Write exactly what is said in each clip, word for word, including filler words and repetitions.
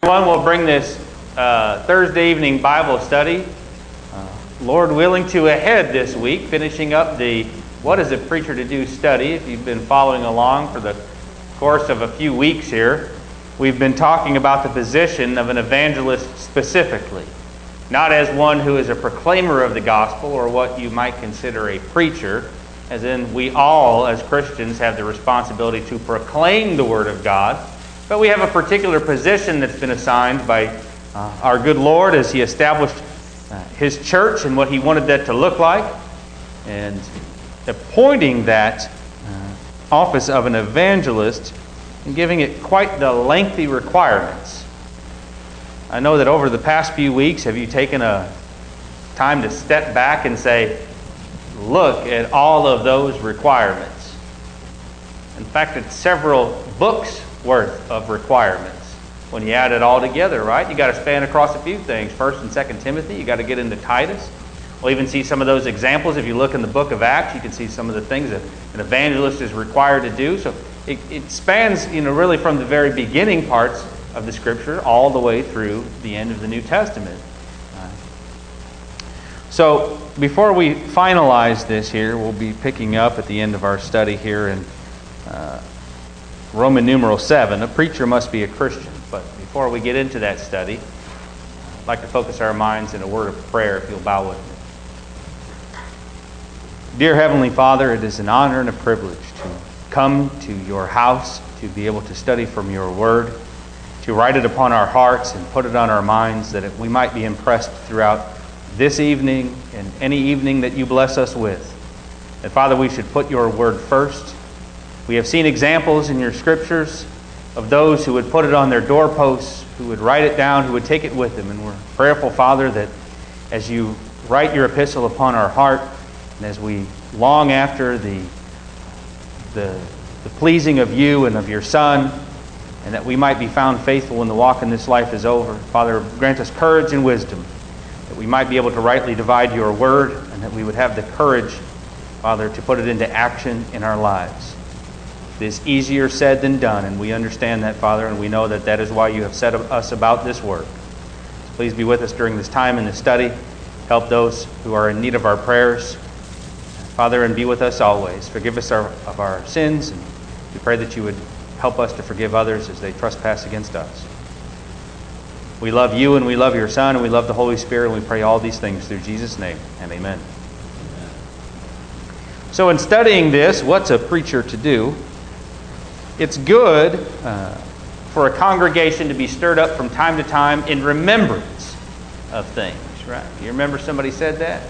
One will bring this uh, Thursday evening Bible study, uh, Lord willing, to a head this week, finishing up the What is a Preacher to Do study. If you've been following along for the course of a few weeks here, we've been talking about the position of an evangelist specifically, not as one who is a proclaimer of the gospel or what you might consider a preacher, as in we all as Christians have the responsibility to proclaim the Word of God. But we have a particular position that's been assigned by uh, our good Lord as He established uh, His church and what He wanted that to look like, and appointing that uh, office of an evangelist and giving it quite the lengthy requirements. I know that over the past few weeks, have you taken a time to step back and say, look at all of those requirements? In fact, it's several books worth of requirements when you add it all together, right? You got to span across a few things. First and Second Timothy, you got to get into Titus. We'll even see some of those examples. If you look in the book of Acts, you can see some of the things that an evangelist is required to do. So it, it spans, you know, really from the very beginning parts of the Scripture all the way through the end of the New Testament. Uh, so before we finalize this here, we'll be picking up at the end of our study here in uh, Roman numeral seven. A preacher must be a Christian. But before we get into that study, I'd like to focus our minds in a word of prayer, if you'll bow with me. Dear Heavenly Father, it is an honor and a privilege to come to your house, to be able to study from your word, to write it upon our hearts and put it on our minds, that we might be impressed throughout this evening and any evening that you bless us with. That, Father, we should put your word first. We have seen examples in your scriptures of those who would put it on their doorposts, who would write it down, who would take it with them. And we're prayerful, Father, that as you write your epistle upon our heart, and as we long after the, the, the pleasing of you and of your Son, and that we might be found faithful when the walk in this life is over, Father, grant us courage and wisdom, that we might be able to rightly divide your word, and that we would have the courage, Father, to put it into action in our lives. It is easier said than done, and we understand that, Father, and we know that that is why you have set us about this work. So please be with us during this time in the study. Help those who are in need of our prayers, Father, and be with us always. Forgive us our, of our sins, and we pray that you would help us to forgive others as they trespass against us. We love you, and we love your Son, and we love the Holy Spirit, and we pray all these things through Jesus' name, and amen. Amen. So in studying this, what's a preacher to do? It's good uh, for a congregation to be stirred up from time to time in remembrance of things, right? You remember somebody said that?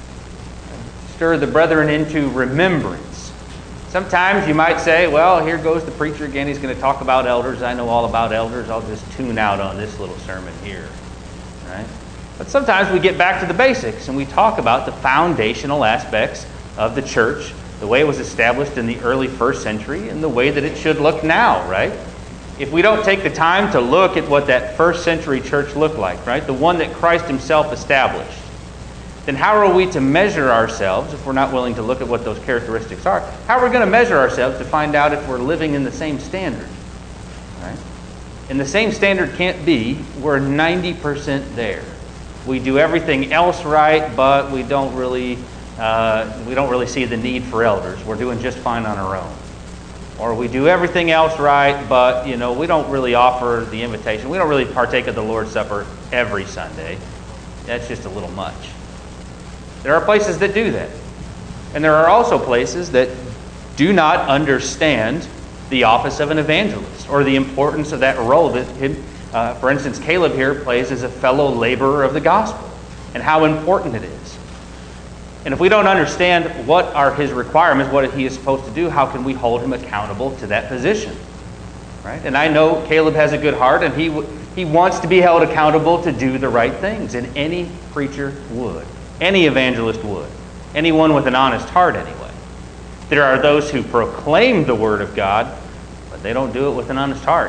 Stir the brethren into remembrance. Sometimes you might say, well, here goes the preacher again. He's going to talk about elders. I know all about elders. I'll just tune out on this little sermon here, right? But sometimes we get back to the basics and we talk about the foundational aspects of the church, the way it was established in the early first century, and the way that it should look now, right? If we don't take the time to look at what that first century church looked like, right, the one that Christ himself established, then how are we to measure ourselves if we're not willing to look at what those characteristics are? How are we going to measure ourselves to find out if we're living in the same standard, right? And the same standard can't be we're ninety percent there. We do everything else right, but we don't really... Uh, we don't really see the need for elders. We're doing just fine on our own. Or we do everything else right, but you know we don't really offer the invitation. We don't really partake of the Lord's Supper every Sunday. That's just a little much. There are places that do that. And there are also places that do not understand the office of an evangelist or the importance of that role that, him, uh, for instance, Caleb here plays as a fellow laborer of the gospel and how important it is. And if we don't understand what are his requirements, what he is supposed to do, how can we hold him accountable to that position? Right? And I know Caleb has a good heart, and he w- he wants to be held accountable to do the right things. And any preacher would. Any evangelist would. Anyone with an honest heart, anyway. There are those who proclaim the Word of God, but they don't do it with an honest heart.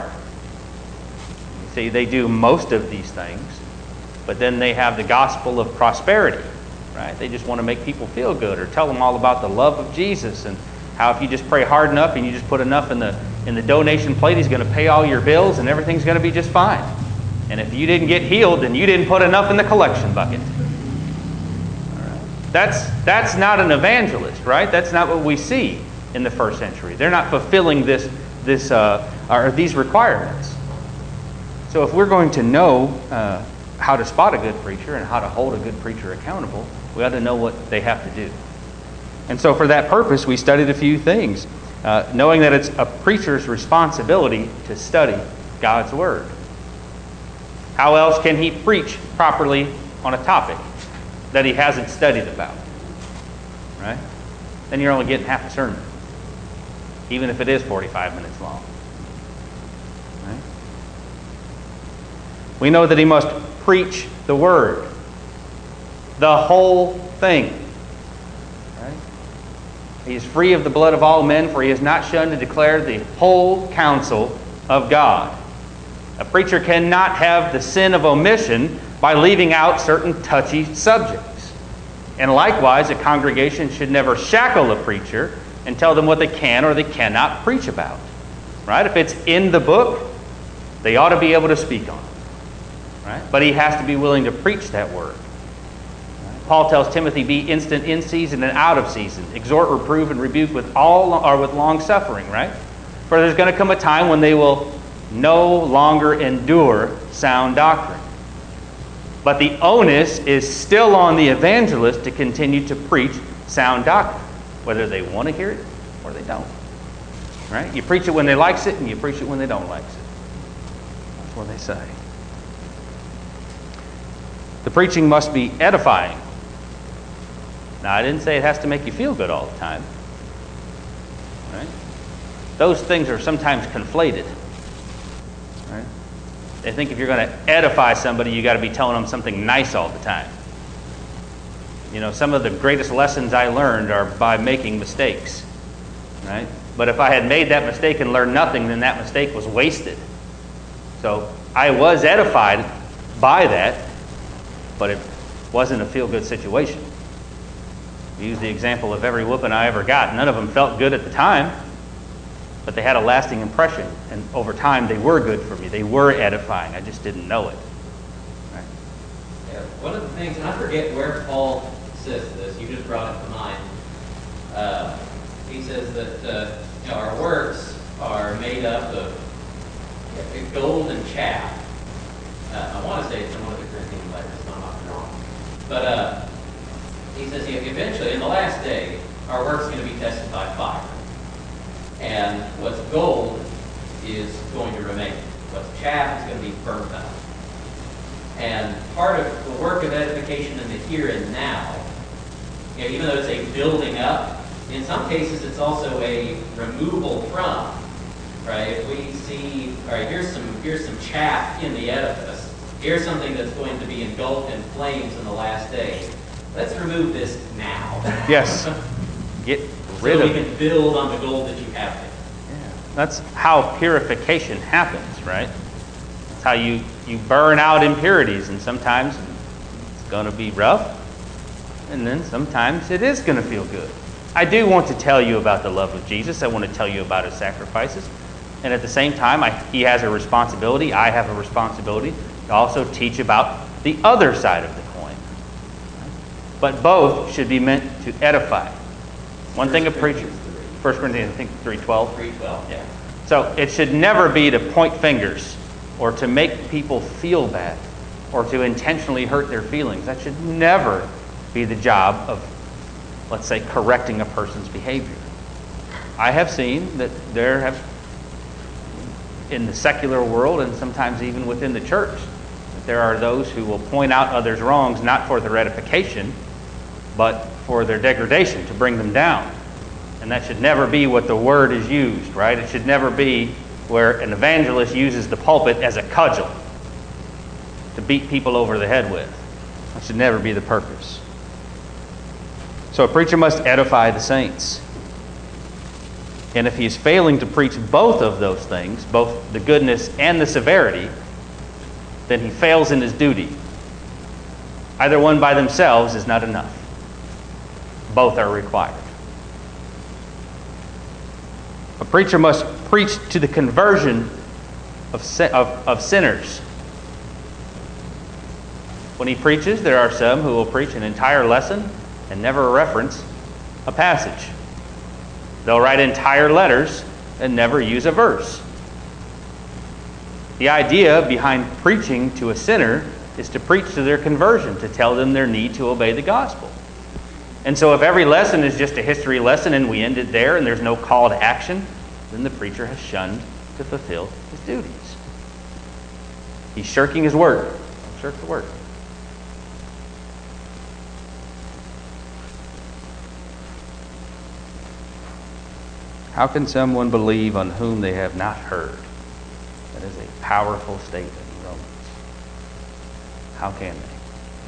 You see, they do most of these things, but then they have the gospel of prosperity. Right? They just want to make people feel good or tell them all about the love of Jesus and how if you just pray hard enough and you just put enough in the in the donation plate, he's going to pay all your bills and everything's going to be just fine. And if you didn't get healed, then you didn't put enough in the collection bucket. All right. That's, that's not an evangelist, right? That's not what we see in the first century. They're not fulfilling this, this, uh, or these requirements. So if we're going to know uh, how to spot a good preacher and how to hold a good preacher accountable, we ought to know what they have to do. And so for that purpose, we studied a few things, uh, knowing that it's a preacher's responsibility to study God's Word. How else can he preach properly on a topic that he hasn't studied about? Right? Then you're only getting half a sermon, even if it is forty-five minutes long. Right? We know that he must preach the Word, the whole thing. Right? He is free of the blood of all men, for he is not shunned to declare the whole counsel of God. A preacher cannot have the sin of omission by leaving out certain touchy subjects. And likewise, a congregation should never shackle a preacher and tell them what they can or they cannot preach about. Right? If it's in the book, they ought to be able to speak on it. Right? But he has to be willing to preach that word. Right? Paul tells Timothy, be instant in season and out of season. Exhort, reprove, and rebuke with all or with long suffering, right? For there's going to come a time when they will no longer endure sound doctrine. But the onus is still on the evangelist to continue to preach sound doctrine, whether they want to hear it or they don't. Right? You preach it when they like it, and you preach it when they don't like it. That's what they say. The preaching must be edifying. Now, I didn't say it has to make you feel good all the time. Right? Those things are sometimes conflated. Right? They think if you're going to edify somebody, you got to be telling them something nice all the time. You know, some of the greatest lessons I learned are by making mistakes. Right? But if I had made that mistake and learned nothing, then that mistake was wasted. So I was edified by that, but it wasn't a feel-good situation. Use the example of every whooping I ever got. None of them felt good at the time, but they had a lasting impression. And over time, they were good for me. They were edifying. I just didn't know it. Right? Yeah, one of the things, and I forget where Paul says this, you just brought it to mind. Uh, he says that uh, you know, our works are made up of gold and chaff. Uh, I want to say it's in one of the Corinthian letters, so I'm not wrong. But uh, he says yeah, eventually, in the last day, our work's going to be tested by fire. And what's gold is going to remain. What's chaff is going to be burnt up. And part of the work of edification in the here and now, you know, even though it's a building up, in some cases it's also a removal from. Right? If we see, all right, here's some here's some chaff in the edifice. Here's something that's going to be engulfed in flames in the last day. Let's remove this now. Yes. Get rid so of we it. can build on the gold that you have there. Yeah. That's how purification happens, right? That's how you, you burn out impurities, and sometimes it's going to be rough, and then sometimes it is going to feel good. I do want to tell you about the love of Jesus. I want to tell you about his sacrifices. And at the same time, I, he has a responsibility. I have a responsibility to also teach about the other side of the coin. But both should be meant to edify. One thing a preacher, First Corinthians, I think three twelve. three twelve, yeah. So it should never be to point fingers or to make people feel bad or to intentionally hurt their feelings. That should never be the job of, let's say, correcting a person's behavior. I have seen that there have, in the secular world and sometimes even within the church, that there are those who will point out others' wrongs not for their edification, but for their degradation, to bring them down. And that should never be what the word is used, right? It should never be where an evangelist uses the pulpit as a cudgel to beat people over the head with. That should never be the purpose. So a preacher must edify the saints. And if he is failing to preach both of those things, both the goodness and the severity, then he fails in his duty. Either one by themselves is not enough. Both are required. A preacher must preach to the conversion of, of, of sinners. When he preaches, there are some who will preach an entire lesson and never reference a passage. They'll write entire letters and never use a verse. The idea behind preaching to a sinner is to preach to their conversion, to tell them their need to obey the gospel. And so if every lesson is just a history lesson and we end it there and there's no call to action, then the preacher has shunned to fulfill his duties. He's shirking his work. Don't shirk the work. How can someone believe on whom they have not heard? That is a powerful statement in Romans. How can they?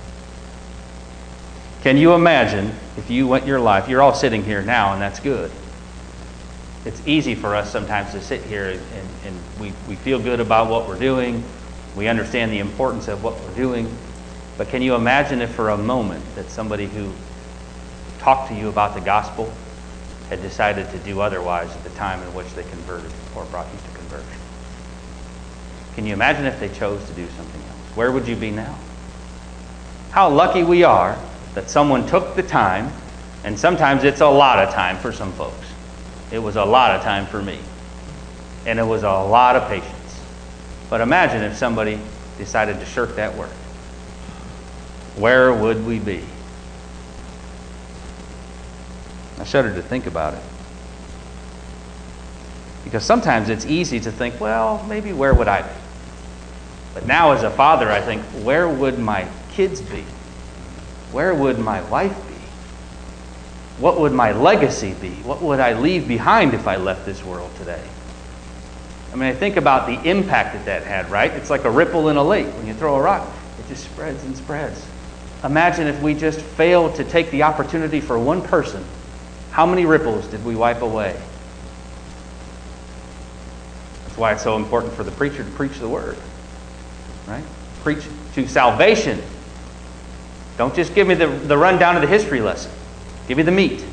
Can you imagine if you went your life, you're all sitting here now and that's good. It's easy for us sometimes to sit here and, and we, we feel good about what we're doing. We understand the importance of what we're doing. But can you imagine if for a moment that somebody who talked to you about the gospel had decided to do otherwise at the time in which they converted or brought you to conversion? Can you imagine if they chose to do something else? Where would you be now? How lucky we are that someone took the time, and sometimes it's a lot of time for some folks. It was a lot of time for me. And it was a lot of patience. But imagine if somebody decided to shirk that work. Where would we be? I shudder to think about it. Because sometimes it's easy to think, well, maybe where would I be? But now as a father, I think, where would my kids be? Where would my wife be? What would my legacy be? What would I leave behind if I left this world today? I mean, I think about the impact that that had, right? It's like a ripple in a lake. When you throw a rock, it just spreads and spreads. Imagine if we just failed to take the opportunity for one person. How many ripples did we wipe away? That's why it's so important for the preacher to preach the word, right? Preach to salvation. Don't just give me the, the rundown of the history lesson. Give me the meat. There's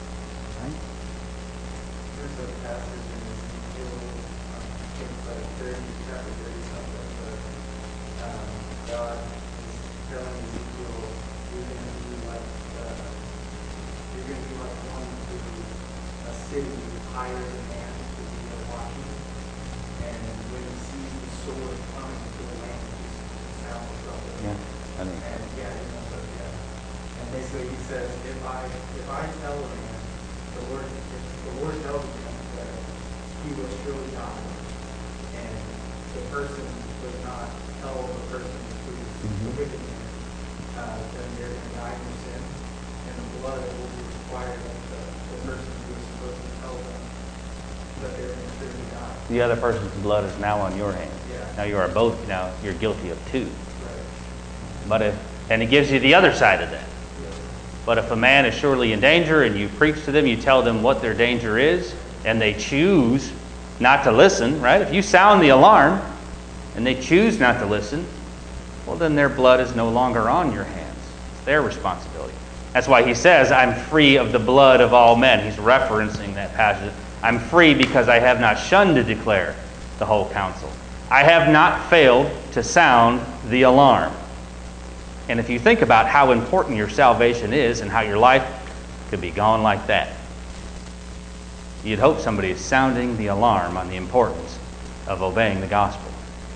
a passage in Ezekiel, I think it's like thirty, chapter thirty something, but um, God is telling Ezekiel, you're going to be like, uh, you're going to be like one to a city higher than man to be a watchman, and when he sees the sword coming to the land, he sounds the trumpet. Yeah, I mean. And yeah, you know, but yeah. And basically he says, if I if I tell a man, the Lord if the Lord tells him that he will surely die, and the person does not tell the person who is the wicked man, uh, then they're going to die in their sin, and the blood will be required of the, the person who is supposed to tell them that they're going to surely die. The other person's blood is now on your hands. Yeah. Now you are both, now you're guilty of two. Right. But if, and it gives you the other side of that. But if a man is surely in danger and you preach to them, you tell them what their danger is, and they choose not to listen, right? If you sound the alarm and they choose not to listen, well, then their blood is no longer on your hands. It's their responsibility. That's why he says, I'm free of the blood of all men. He's referencing that passage. I'm free because I have not shunned to declare the whole counsel. I have not failed to sound the alarm. And if you think about how important your salvation is and how your life could be gone like that, you'd hope somebody is sounding the alarm on the importance of obeying the gospel.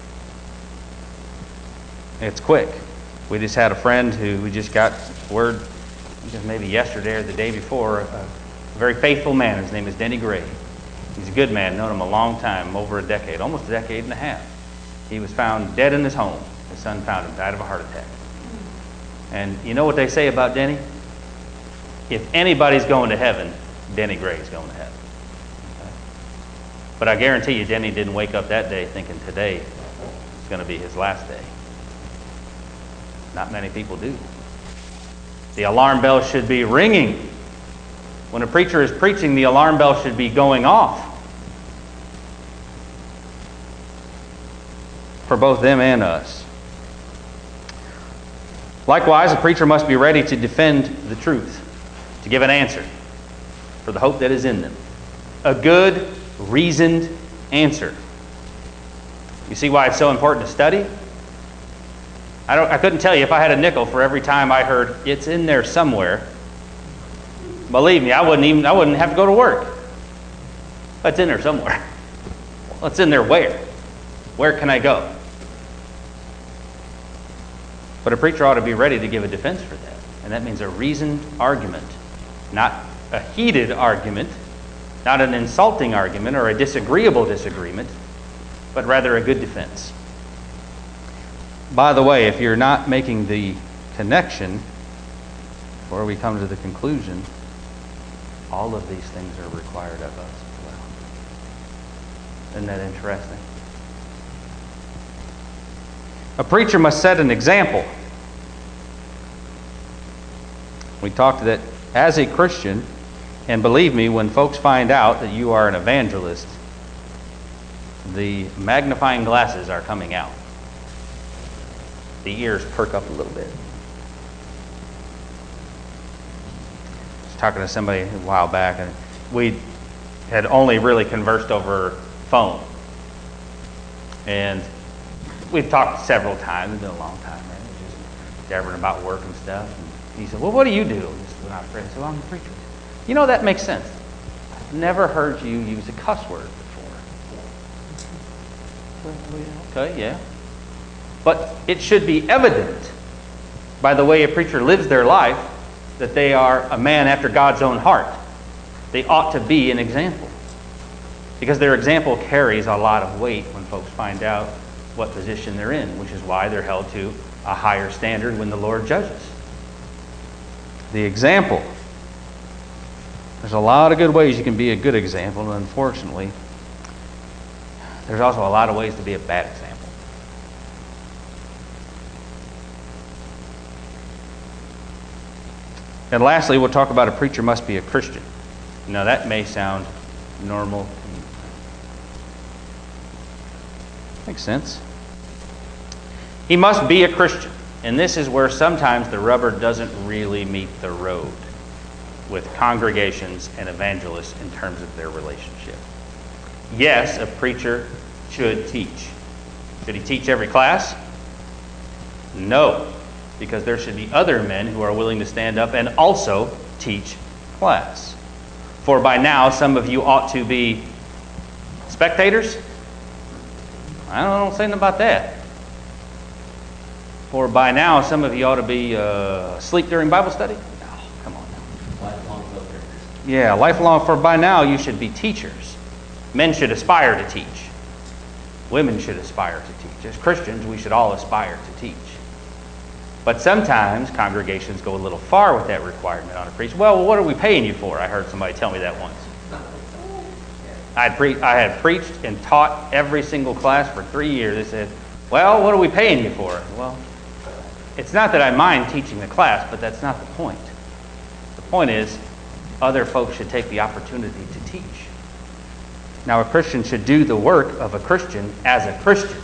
It's quick. We just had a friend who we just got word, just maybe yesterday or the day before, a very faithful man. His name is Denny Gray. He's a good man, known him a long time, over a decade, almost a decade and a half. He was found dead in his home. His son found him, died of a heart attack. And you know what they say about Denny? If anybody's going to heaven, Denny Gray's going to heaven. Okay? But I guarantee you, Denny didn't wake up that day thinking today is going to be his last day. Not many people do. The alarm bell should be ringing. When a preacher is preaching, the alarm bell should be going off. For both them and us. Likewise, a preacher must be ready to defend the truth, to give an answer for the hope that is in them. A good, reasoned answer. You see why it's so important to study? I don't. I couldn't tell you if I had a nickel for every time I heard it's in there somewhere. Believe me, I wouldn't even. I wouldn't have to go to work. It's in there somewhere. Well, it's in there where? Where can I go? But a preacher ought to be ready to give a defense for that, and that means a reasoned argument, not a heated argument, not an insulting argument or a disagreeable disagreement, but rather a good defense. By the way, if you're not making the connection, before we come to the conclusion, all of these things are required of us as well. Isn't that interesting? A preacher must set an example. We talked that as a Christian, and believe me, when folks find out that you are an evangelist, the magnifying glasses are coming out. The ears perk up a little bit. I was talking to somebody a while back, and we had only really conversed over phone. And we've talked several times. It's been a long time, right? Just jabbering about work and stuff. And he said, well, what do you do? Just when I was afraid. I said, well, I'm a preacher. You know, that makes sense. I've never heard you use a cuss word before. Okay, yeah. But it should be evident by the way a preacher lives their life that they are a man after God's own heart. They ought to be an example. Because their example carries a lot of weight when folks find out what position they're in, which is why they're held to a higher standard when the Lord judges. The example. There's a lot of good ways you can be a good example, and unfortunately, there's also a lot of ways to be a bad example. And lastly, we'll talk about a preacher must be a Christian. Now that may sound normal. Makes sense. He must be a Christian. And this is where sometimes the rubber doesn't really meet the road with congregations and evangelists in terms of their relationship. Yes, a preacher should teach. Should he teach every class? No, because there should be other men who are willing to stand up and also teach class. For by now, some of you ought to be spectators. I don't, I don't say anything about that. For by now, some of you ought to be uh, asleep during Bible study. No, come on now. Lifelong filters. Yeah, lifelong. For by now, you should be teachers. Men should aspire to teach. Women should aspire to teach. As Christians, we should all aspire to teach. But sometimes congregations go a little far with that requirement on a priest. Well, what are we paying you for? I heard somebody tell me that once. I had, pre- I had preached and taught every single class for three years. They said, well, what are we paying you for? Well, it's not that I mind teaching the class, but that's not the point. The point is, other folks should take the opportunity to teach. Now, a Christian should do the work of a Christian as a Christian.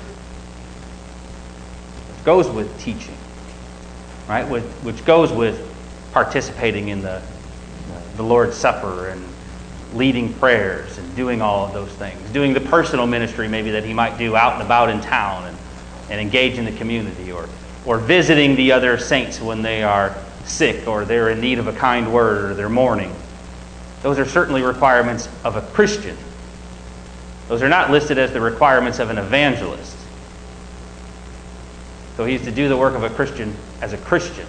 It goes with teaching, right? With, which goes with participating in the, the Lord's Supper and leading prayers and doing all of those things. Doing the personal ministry maybe that he might do out and about in town and, and engage in the community, or or visiting the other saints when they are sick or they're in need of a kind word or they're mourning. Those are certainly requirements of a Christian. Those are not listed as the requirements of an evangelist. So he's to do the work of a Christian as a Christian.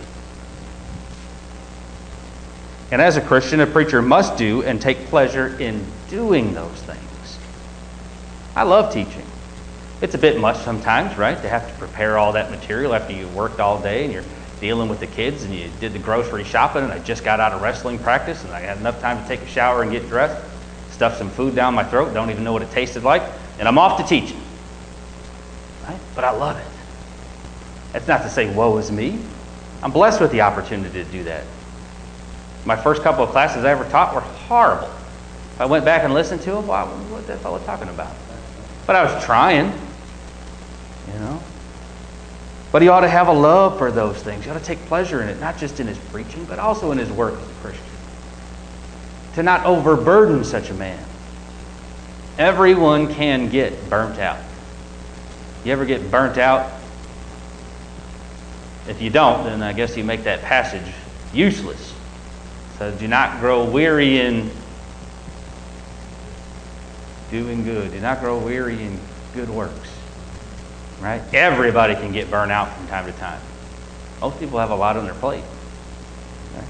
And as a Christian, a preacher must do and take pleasure in doing those things. I love teaching. It's a bit much sometimes, right, to have to prepare all that material after you worked all day and you're dealing with the kids and you did the grocery shopping, and I just got out of wrestling practice and I had enough time to take a shower and get dressed, stuff some food down my throat, don't even know what it tasted like, and I'm off to teaching. Right? But I love it. That's not to say woe is me. I'm blessed with the opportunity to do that. My first couple of classes I ever taught were horrible. If I went back and listened to them, wow, what that fellow talking about? But I was trying, you know. But he ought to have a love for those things. He ought to take pleasure in it, not just in his preaching, but also in his work as a Christian. To not overburden such a man. Everyone can get burnt out. You ever get burnt out If you don't, then I guess you make that passage useless. So do not grow weary in doing good. Do not grow weary in good works. Right? Everybody can get burnt out from time to time. Most people have a lot on their plate. Right?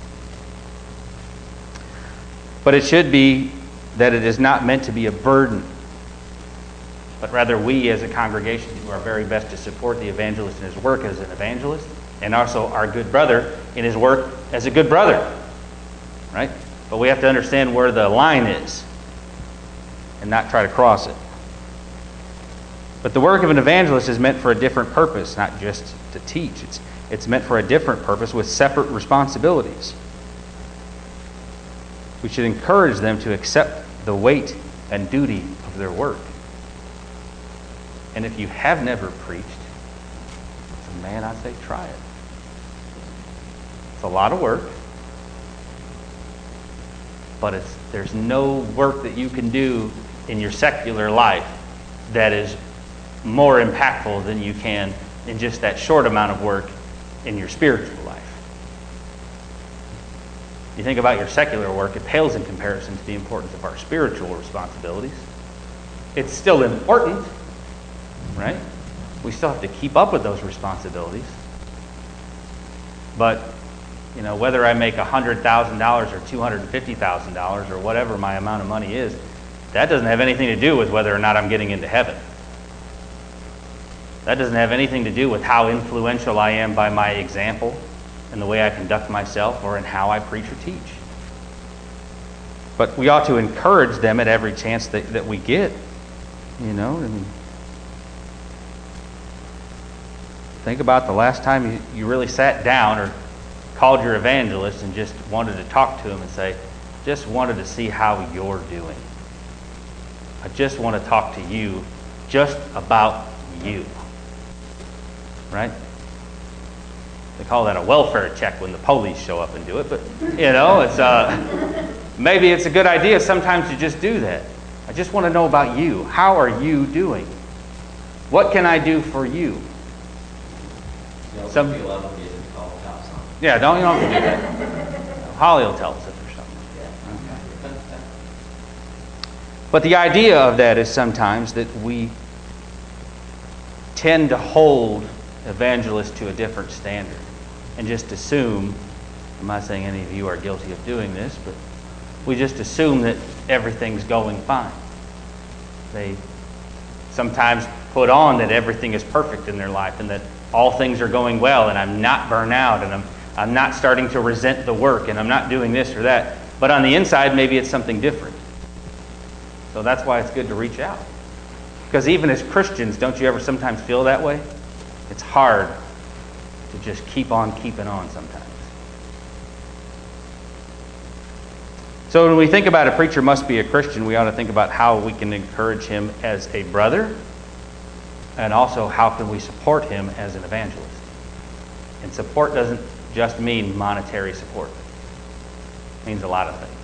But it should be that it is not meant to be a burden, but rather we as a congregation do our very best to support the evangelist in his work as an evangelist, and also our good brother in his work as a good brother. Right? But we have to understand where the line is and not try to cross it. But the work of an evangelist is meant for a different purpose, not just to teach. It's, it's meant for a different purpose with separate responsibilities. We should encourage them to accept the weight and duty of their work. And if you have never preached, man, I say try it. It's a lot of work, but it's, there's no work that you can do in your secular life that is more impactful than you can in just that short amount of work in your spiritual life. You think about your secular work, it pales in comparison to the importance of our spiritual responsibilities. It's still important, right? We still have to keep up with those responsibilities. But, you know, whether I make one hundred thousand dollars or two hundred fifty thousand dollars or whatever my amount of money is, that doesn't have anything to do with whether or not I'm getting into heaven. That doesn't have anything to do with how influential I am by my example and the way I conduct myself or in how I preach or teach. But we ought to encourage them at every chance that, that we get. You know, I mean, think about the last time you, you really sat down or called your evangelist and just wanted to talk to him and say, just wanted to see how you're doing. I just want to talk to you just about you. Right? They call that a welfare check when the police show up and do it, but you know, it's uh, maybe it's a good idea sometimes to just do that. I just want to know about you. How are you doing? What can I do for you? You know, Some feel obligated to call the cops on them. Yeah, don't you don't have to do that. Holly will tell us if there's something. Yeah. But the idea of that is sometimes that we tend to hold evangelists to a different standard and just assume, I'm not saying any of you are guilty of doing this, but we just assume that everything's going fine. They sometimes put on that everything is perfect in their life and that all things are going well and I'm not burnt out and I'm, I'm not starting to resent the work and I'm not doing this or that. But on the inside, maybe it's something different. So that's why it's good to reach out. Because even as Christians, don't you ever sometimes feel that way? It's hard to just keep on keeping on sometimes. So when we think about a preacher must be a Christian, we ought to think about how we can encourage him as a brother, and also how can we support him as an evangelist. And support doesn't just mean monetary support. It means a lot of things.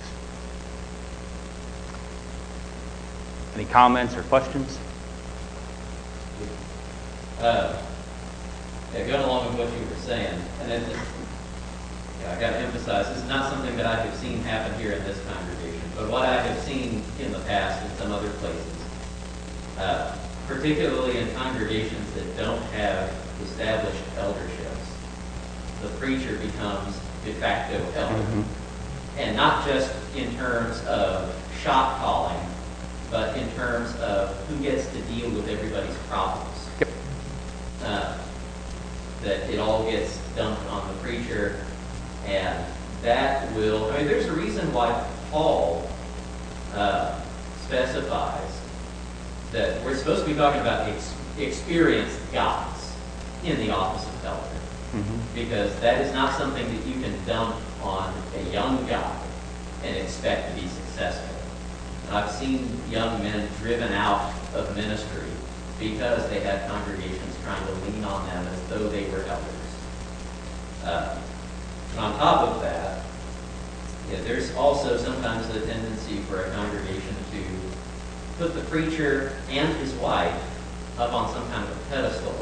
Any comments or questions? Uh, yeah, going along with what you were saying, and it, it, yeah, I got to emphasize, this is not something that I have seen happen here in this congregation, but what I have seen in the past in some other places, uh, particularly in congregations that don't have established elderships, the preacher becomes de facto elder. Mm-hmm. And not just in terms of shot calling, but in terms of who gets to deal with everybody's problems. Yep. Uh, that it all gets dumped on the preacher, and that will, I mean, there's a reason why Paul uh, specifies that we're supposed to be talking about ex- experienced guys in the office of elder. Mm-hmm. Because that is not something that you can dump on a young guy and expect to be successful. And I've seen young men driven out of ministry because they had congregations trying to lean on them as though they were elders. Uh, and on top of that, yeah, there's also sometimes a tendency for a congregation to put the preacher and his wife up on some kind of a pedestal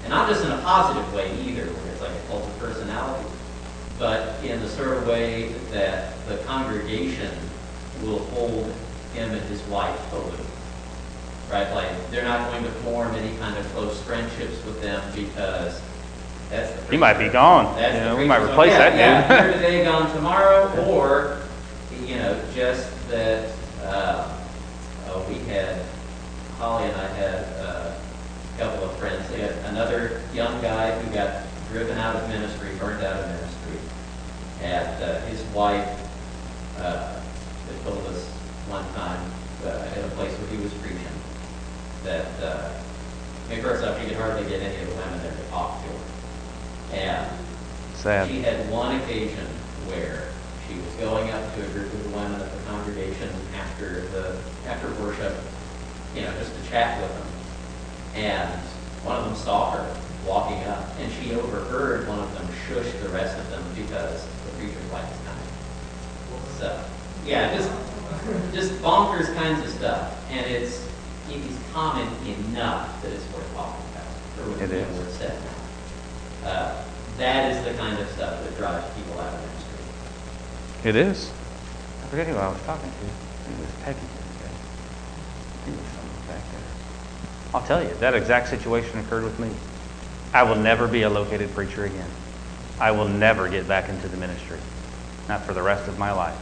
And not just in a positive way either, where it's like a cult of personality, but in the sort of way that the congregation will hold him and his wife aloof. Right? Like, they're not going to form any kind of close friendships with them because that's the He might be gone. That's You the know, we might preacher's- replace yeah, that dude. Yeah, here today, gone tomorrow, or, you know, just that, uh, oh, we had, Holly and I had uh, a couple of friends. They had another young guy who got driven out of ministry, burned out of ministry. And uh, his wife, uh, they told us one time uh, at a place where he was preaching that, uh, I mean, first off, he could hardly get any of the women there to talk to her. And Sad. she had one occasion where she was going up to a group of the women at the congregation after the after worship, you know, just to chat with them. And one of them saw her walking up, and she overheard one of them shush the rest of them because the preacher's wife was coming. So, yeah, just just bonkers kinds of stuff, and it's it is common enough that it's worth talking about. Or It is. worth said now. Uh, that is the kind of stuff that drives people out of ministry. It is. I forget who I was talking to. I think it was Peggy. Okay. I think it was someone back there. I'll tell you, that exact situation occurred with me. I will never be a located preacher again. I will never get back into the ministry. Not for the rest of my life.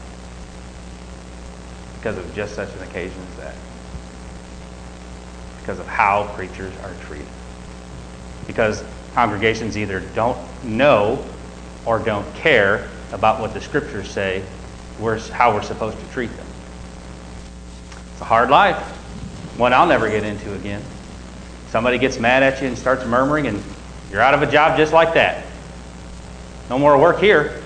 Because of just such an occasion as that. Because of how preachers are treated. Because congregations either don't know or don't care about what the scriptures say, we're, how we're supposed to treat them. It's a hard life. One I'll never get into again. Somebody gets mad at you and starts murmuring, and you're out of a job just like that. No more work here.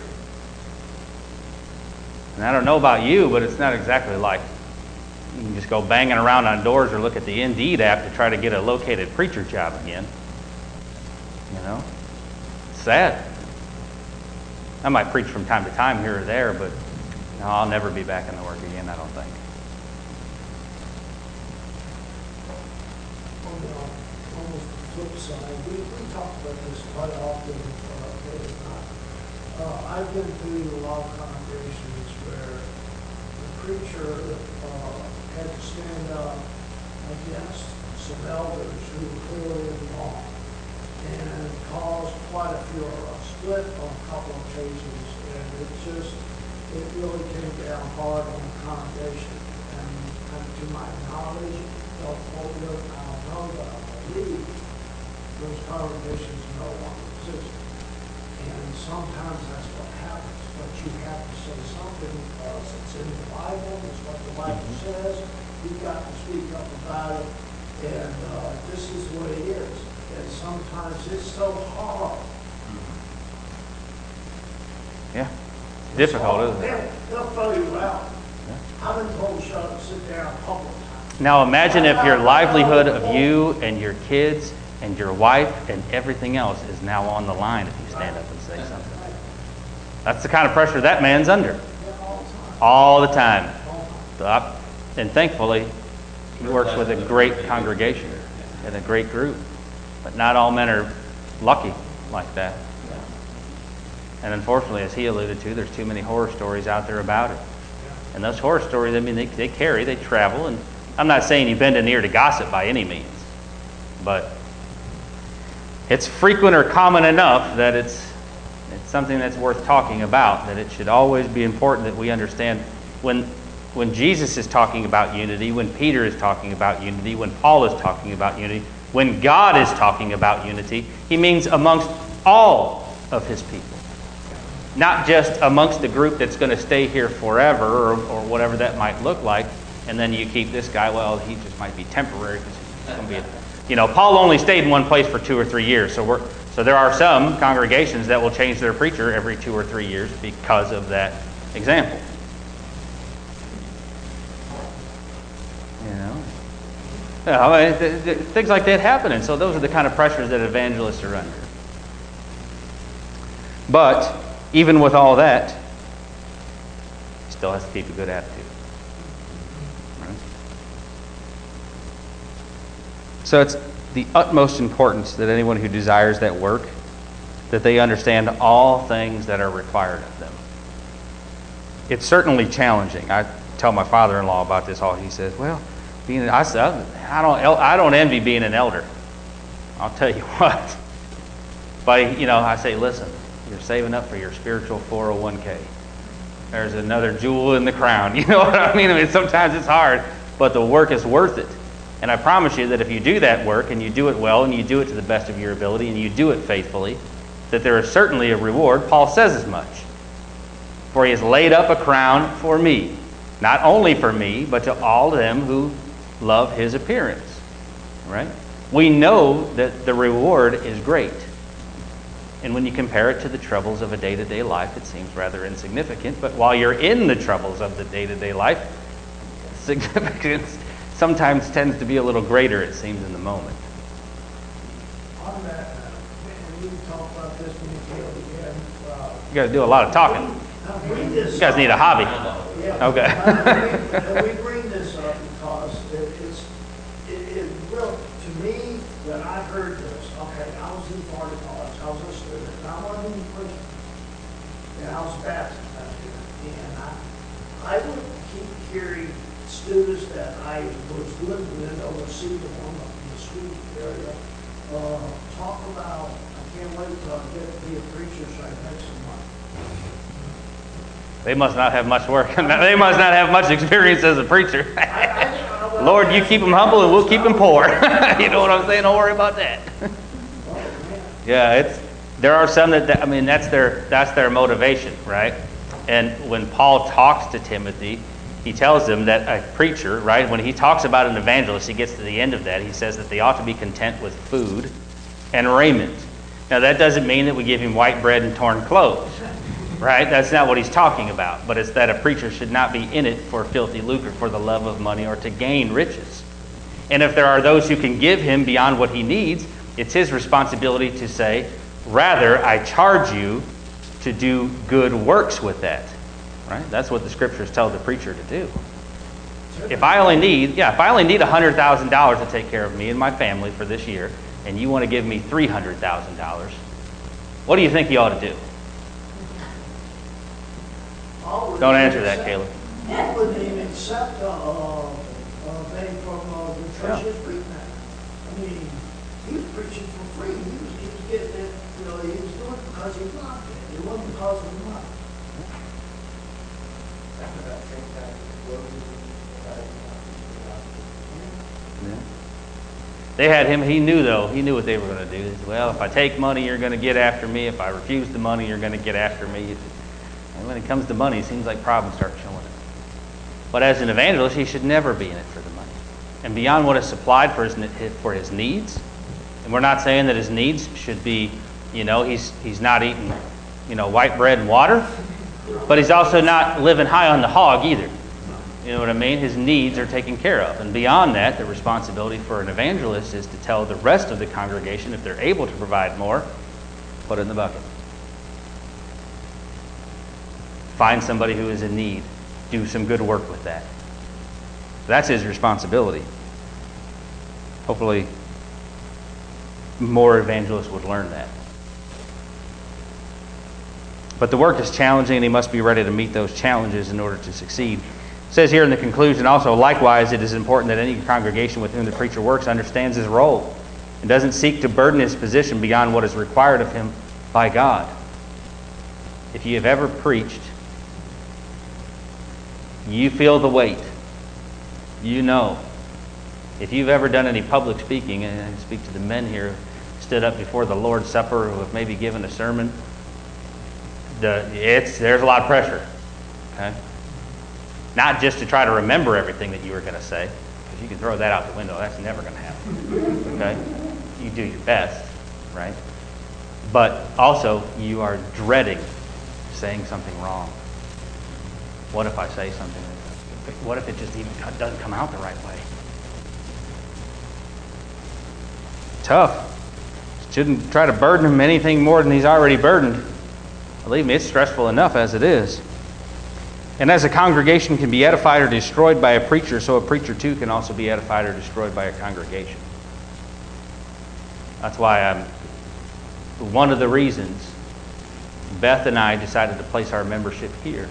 And I don't know about you, but it's not exactly like you can just go banging around on doors or look at the Indeed app to try to get a located preacher job again. You know? It's sad. I might preach from time to time here or there, but no, I'll never be back in the work again, I don't think. On the almost flip side, we, we talk about this quite often, uh, Dave and I. Uh, I've been through a lot of congregations where the preacher uh, had to stand up against some elders who were clearly wrong, and caused quite a few of us split on a couple of occasions, and it just, it really came down hard on the congregation. And, and to my knowledge, I'll quote it, I don't know, but I believe those congregations no longer exist. And sometimes that's what happens, but you have to say something because it's in the Bible, it's what the Bible Mhm. says, you've got to speak up about it, and uh, this is the way it is. And sometimes it's so hard. Yeah. Difficult, isn't it? They'll, they'll throw you out. Yeah. I've been told shut up, sit down a couple of times. Now imagine if your livelihood of you and your kids and your wife and everything else is now on the line if you stand up and say something. That's the kind of pressure that man's under. All the time. Up. And thankfully, he works with a great congregation and a great group. But not all men are lucky like that. And unfortunately, as he alluded to, there's too many horror stories out there about it. And those horror stories, I mean, they, they carry, they travel. And I'm not saying you bend an ear to gossip by any means. But it's frequent or common enough that it's it's something that's worth talking about, that it should always be important that we understand when when Jesus is talking about unity, when Peter is talking about unity, when Paul is talking about unity, when God is talking about unity, he means amongst all of his people. Not just amongst the group that's going to stay here forever or, or whatever that might look like, and then you keep this guy, well, he just might be temporary because he's going to be a, you know, Paul only stayed in one place for two or three years, so we're so there are some congregations that will change their preacher every two or three years because of that example. You know, yeah, I mean, th- th- things like that happen, and so those are the kind of pressures that evangelists are under. But even with all that, he still has to keep a good attitude. Right? So it's the utmost importance that anyone who desires that work, that they understand all things that are required of them. It's certainly challenging. I tell my father-in-law about this all. He says, well, being I said, I don't I don't envy being an elder. I'll tell you what. But you know, I say, listen, you're saving up for your spiritual four oh one k. There's another jewel in the crown. You know what I mean? I mean, sometimes it's hard, but the work is worth it. And I promise you that if you do that work and you do it well and you do it to the best of your ability and you do it faithfully, that there is certainly a reward. Paul says as much. For he has laid up a crown for me, not only for me, but to all them who love his appearance. Right? We know that the reward is great. And when you compare it to the troubles of a day-to-day life, it seems rather insignificant. But while you're in the troubles of the day-to-day life, significance sometimes tends to be a little greater, it seems, in the moment. On that, uh, when you talk about this, when you go again, uh, You got to do a lot of talking. now bring this You guys need a up. hobby. Yeah. Okay. Uh, we, we bring this up because it, it's, it, it real, to me, when I heard this, okay, I was in Florida College, I was a student, and I wasn't in prison. And I was baptized back then. And I, I would keep hearing students that I was living with overseas in one of the school area, uh, talk about, I can't wait till I get to be a preacher so I can make some money. They must not have much work. They must not have much experience as a preacher. Lord, you keep them humble and we'll keep them poor. You know what I'm saying? Don't worry about that. Yeah, it's there are some that, that I mean that's their that's their motivation, right? And when Paul talks to Timothy, he tells him that a preacher, right, when he talks about an evangelist, he gets to the end of that, he says that they ought to be content with food and raiment. Now that doesn't mean that we give him white bread and torn clothes, right? That's not what he's talking about. But it's that a preacher should not be in it for filthy lucre, for the love of money, or to gain riches. And if there are those who can give him beyond what he needs, it's his responsibility to say, rather, I charge you to do good works with that. Right? That's what the scriptures tell the preacher to do. If I only need, yeah, if I only need one hundred thousand dollars to take care of me and my family for this year, and you want to give me three hundred thousand dollars, what do you think you ought to do? Don't answer that, Caleb. I wouldn't even accept a, a, a thing from uh, the church's preaching. I mean, he was preaching for free. He was, he was getting it, you know, he was doing it because he loved it. It wasn't because of the money. They had him, he knew though, he knew what they were going to do. He said, well, if I take money, you're going to get after me. If I refuse the money, you're going to get after me. And when it comes to money, it seems like problems start showing up. But as an evangelist, he should never be in it for the money. And beyond what is supplied for his, for his needs, and we're not saying that his needs should be, you know, he's he's not eating, you know, white bread and water, but he's also not living high on the hog either. You know what I mean? His needs are taken care of. And beyond that, the responsibility for an evangelist is to tell the rest of the congregation, if they're able to provide more, put it in the bucket. Find somebody who is in need. Do some good work with that. That's his responsibility. Hopefully, more evangelists would learn that. But the work is challenging, and he must be ready to meet those challenges in order to succeed. It says here in the conclusion also, likewise, it is important that any congregation with whom the preacher works understands his role and doesn't seek to burden his position beyond what is required of him by God. If you have ever preached, you feel the weight. You know. If you've ever done any public speaking, and I speak to the men here who stood up before the Lord's Supper, who have maybe given a sermon, the, it's there's a lot of pressure. Okay? Not just to try to remember everything that you were going to say, because you can throw that out the window. That's never going to happen. Okay? You do your best, right? But also, you are dreading saying something wrong. What if I say something? What if it just even doesn't come out the right way? Tough. Shouldn't try to burden him anything more than he's already burdened. Believe me, it's stressful enough as it is. And as a congregation can be edified or destroyed by a preacher, so a preacher too can also be edified or destroyed by a congregation. That's why I'm, one of the reasons Beth and I decided to place our membership here.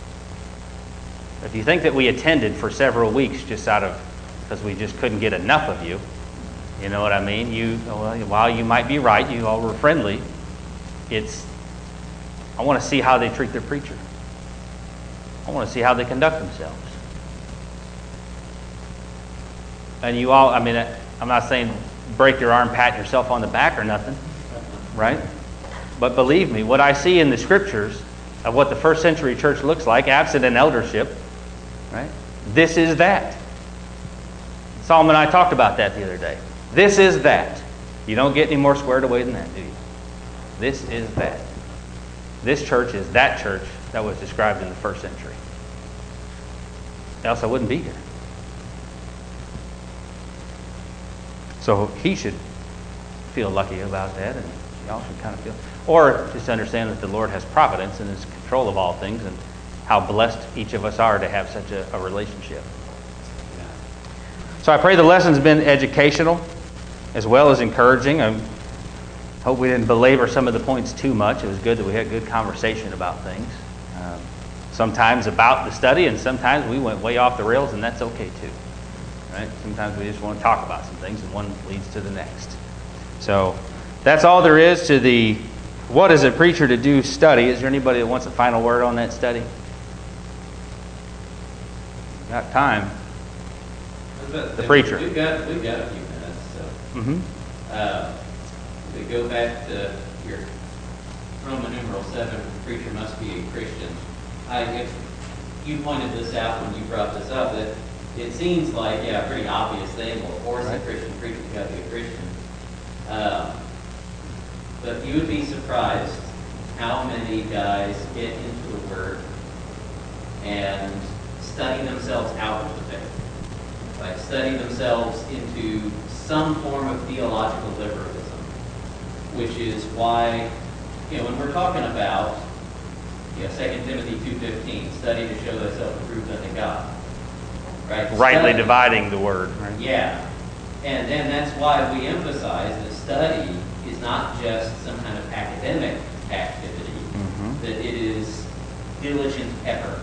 If you think that we attended for several weeks just out of, because we just couldn't get enough of you, you know what I mean? You, well, while you might be right, you all were friendly, it's, I want to see how they treat their preacher. I want to see how they conduct themselves. And you all, I mean, I'm not saying break your arm, pat yourself on the back or nothing, right? But believe me, what I see in the scriptures of what the first century church looks like, absent an eldership, right? This is that. Solomon and I talked about that the other day. This is that. You don't get any more squared away than that, do you? This is that. This church is that church that was described in the first century. Else I wouldn't be here. So he should feel lucky about that, and y'all should kind of feel, or just understand that the Lord has providence and is in control of all things, and how blessed each of us are to have such a, a relationship. So I pray the lesson's been educational as well as encouraging. I hope we didn't belabor some of the points too much. It was good that we had good conversation about things. Um, sometimes about the study, and sometimes we went way off the rails, and that's okay too. Right? Sometimes we just want to talk about some things, and one leads to the next. So that's all there is to the what is a preacher to do study. Is there anybody that wants a final word on that study? Got time. The preacher. We've got, we've got a few minutes. So. Mm-hmm. Uh, to go back to your Roman numeral seven, preacher must be a Christian. I, if you pointed this out when you brought this up, that it seems like, yeah, a pretty obvious thing. Well, of course, right. A Christian preacher's got to be a Christian. Um, but you would be surprised how many guys get into the Word and study themselves out of the faith. Like study themselves into some form of theological liberalism, which is why, you know, when we're talking about, you know, Second Timothy two fifteen, study to show thyself approved unto God. Right? Rightly Study, dividing the word. Right? Yeah. And then that's why we emphasize that study is not just some kind of academic activity, mm-hmm. that it is diligent effort.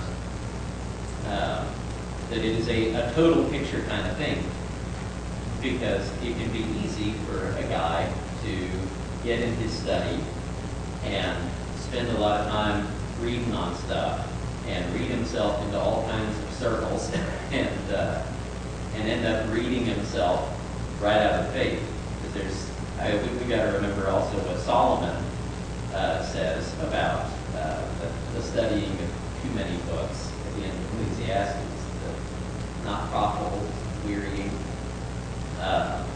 Um, that it is a, a total picture kind of thing. Because it can be easy for a guy to get in his study and spend a lot of time reading on stuff and read himself into all kinds of circles and uh, and end up reading himself right out of faith. Because there's, I, we, we got to remember also what Solomon uh, says about uh, the, the studying of too many books at the end of Ecclesiastes. Not profitable, wearying. Uh,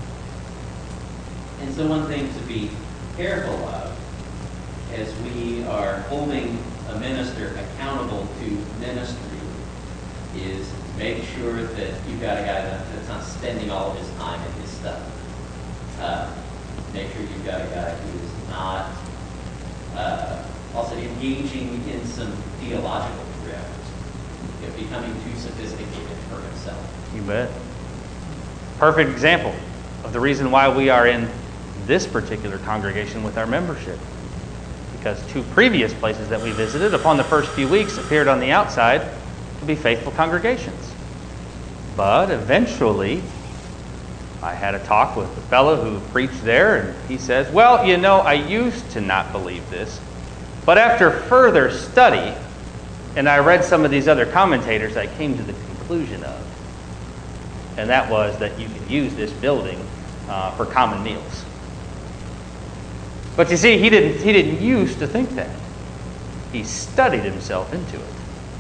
and so one thing to be careful of as we are holding a minister accountable to ministry is make sure that you've got a guy that, that's not spending all of his time in his stuff. Uh, make sure you've got a guy who is not uh, also engaging in some theological drift, you know, becoming too sophisticated for himself. You bet. Perfect example of the reason why we are in this particular congregation with our membership. Because two previous places that we visited upon the first few weeks appeared on the outside to be faithful congregations. But eventually, I had a talk with a fellow who preached there, and he says, well, you know, I used to not believe this, but after further study, and I read some of these other commentators, I came to the conclusion of, and that was that you could use this building uh, for common meals. But you see, he didn't, he didn't used to think that. He studied himself into it.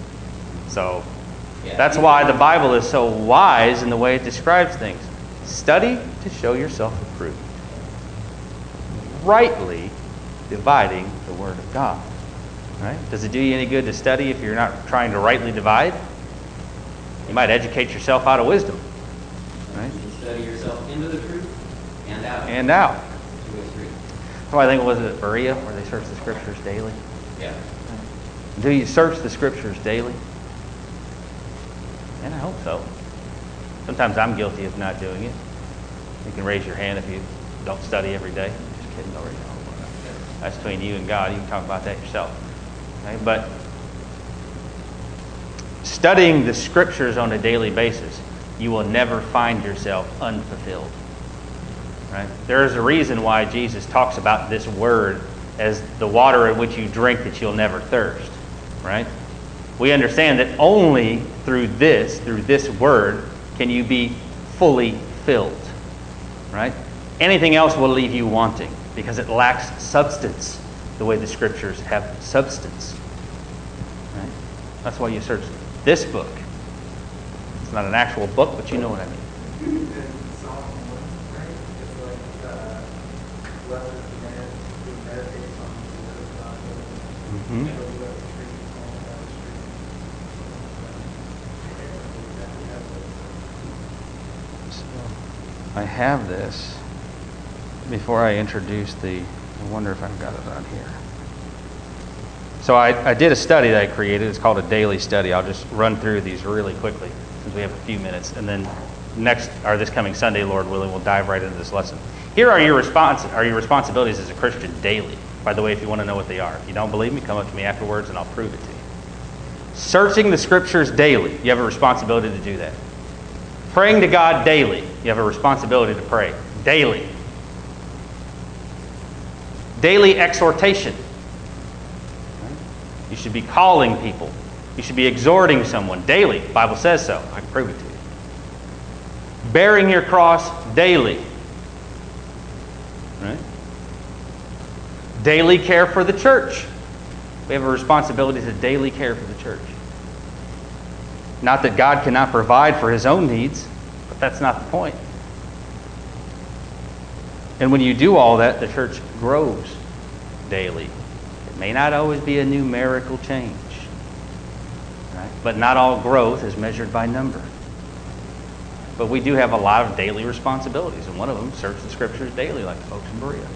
So Yeah. that's why the Bible is so wise in the way it describes things. Study to show yourself approved. Rightly dividing the Word of God. Right? Does it do you any good to study if you're not trying to rightly divide? You might educate yourself out of wisdom. Right? You study yourself into the truth and out. And out. Two or three. So I think it was at Berea where they search the Scriptures daily. Yeah. Do you search the Scriptures daily? And I hope so. Sometimes I'm guilty of not doing it. You can raise your hand if you don't study every day. Just kidding, don't read. That's between you and God. You can talk about that yourself. Okay? But studying the Scriptures on a daily basis, you will never find yourself unfulfilled. Right? There is a reason why Jesus talks about this word as the water in which you drink that you'll never thirst. Right? We understand that only through this, through this word, can you be fully filled. Right? Anything else will leave you wanting because it lacks substance the way the Scriptures have substance. Right? That's why you search this book. It's not an actual book, but you know what I mean. Mm-hmm. So, I have this. Before I introduce the, I wonder if I've got it on here. So I, I did a study that I created. It's called a daily study. I'll just run through these really quickly since we have a few minutes. And then next, or this coming Sunday, Lord willing, we'll dive right into this lesson. Here are your response, are your responsibilities as a Christian daily. By the way, if you want to know what they are. If you don't believe me, come up to me afterwards and I'll prove it to you. Searching the Scriptures daily. You have a responsibility to do that. Praying to God daily. You have a responsibility to pray daily. Daily exhortation. You should be calling people. You should be exhorting someone daily. The Bible says so. I can prove it to you. Bearing your cross daily. Right? Daily care for the church. We have a responsibility to daily care for the church. Not that God cannot provide for His own needs, but that's not the point. And when you do all that, the church grows daily. It may not always be a numerical change, right? But not all growth is measured by number. But we do have a lot of daily responsibilities, and one of them, search the Scriptures daily, like the folks in Berea.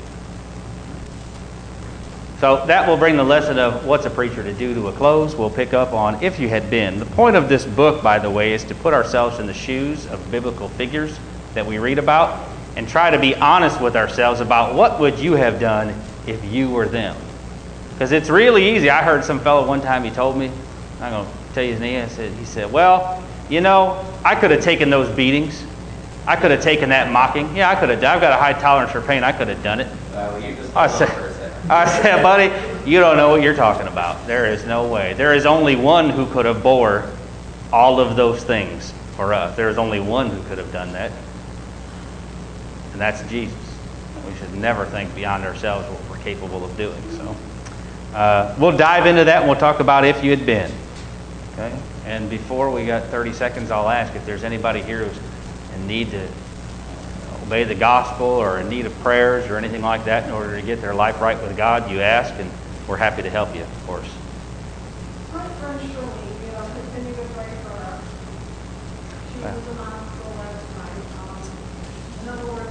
So that will bring the lesson of what's a preacher to do to a close. We'll pick up on If You Had Been. The point of this book, by the way, is to put ourselves in the shoes of biblical figures that we read about and try to be honest with ourselves about what would you have done if you were them. Because it's really easy. I heard some fellow one time, he told me, I'm going to tell you his name, I said, he said, well, you know, I could have taken those beatings. I could have taken that mocking. Yeah, I could have. I've got a high tolerance for pain. I could have done it. Uh, well, you just I said, I said, buddy, you don't know what you're talking about. There is no way. There is only one who could have bore all of those things for us. There is only one who could have done that. And that's Jesus. We should never think beyond ourselves what we're capable of doing. So uh, we'll dive into that and we'll talk about If You Had Been. Okay? And before we got thirty seconds, I'll ask if there's anybody here who's in need to obey the gospel or in need of prayers or anything like that in order to get their life right with God. You ask, and we're happy to help you, of course. My friend Shirley, you know, continue to pray for her. She was in the hospital last night. Um, in other words,